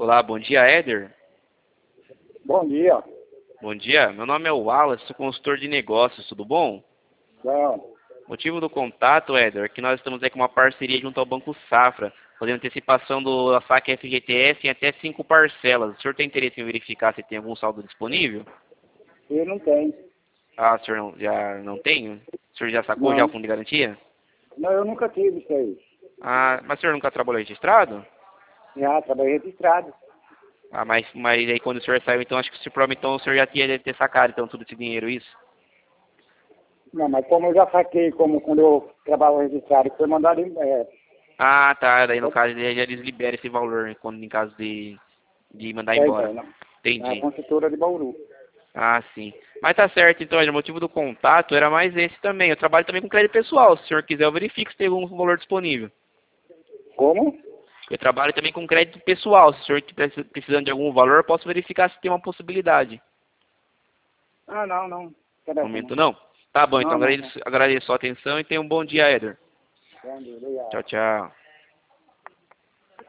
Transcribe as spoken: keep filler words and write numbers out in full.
Olá, bom dia, Éder. Bom dia. Bom dia, meu nome é Wallace, sou consultor de negócios, tudo bom? Não, Motivo do contato, Éder, é que nós estamos aí com uma parceria junto ao Banco Safra, fazendo antecipação do saque F G T S em até cinco parcelas. O senhor tem interesse em verificar se tem algum saldo disponível? eu não tenho. Ah, o senhor não, já não tem? O senhor já sacou já o Não, fundo de garantia? não, eu nunca tive isso aí. Ah, mas o senhor nunca trabalhou registrado? Já trabalhei registrado. Ah, mas, mas aí quando o senhor saiu, então acho que se prova, então o senhor já tinha deve ter sacado então tudo esse dinheiro, isso? Não, mas como eu já saquei, como quando eu trabalho registrado, foi mandado em, é, Ah, tá. Daí no caso ele já eles liberam esse valor né, quando em caso de, de mandar é, embora. então, na, na Entendi. construtora de Bauru. Ah, sim. Mas tá certo, então, o motivo do contato era mais esse também. Eu trabalho também com crédito pessoal. Se o senhor quiser, eu verifico se tem algum valor disponível. Como? Eu trabalho também com crédito pessoal. Se o senhor estiver precisando de algum valor, eu posso verificar se tem uma possibilidade. Ah, não, não. No Interessa não. momento não? Tá bom, então Não, não, não. agradeço, agradeço a sua atenção e tenha um bom dia, Éder. Bom dia, obrigado. Tchau, tchau.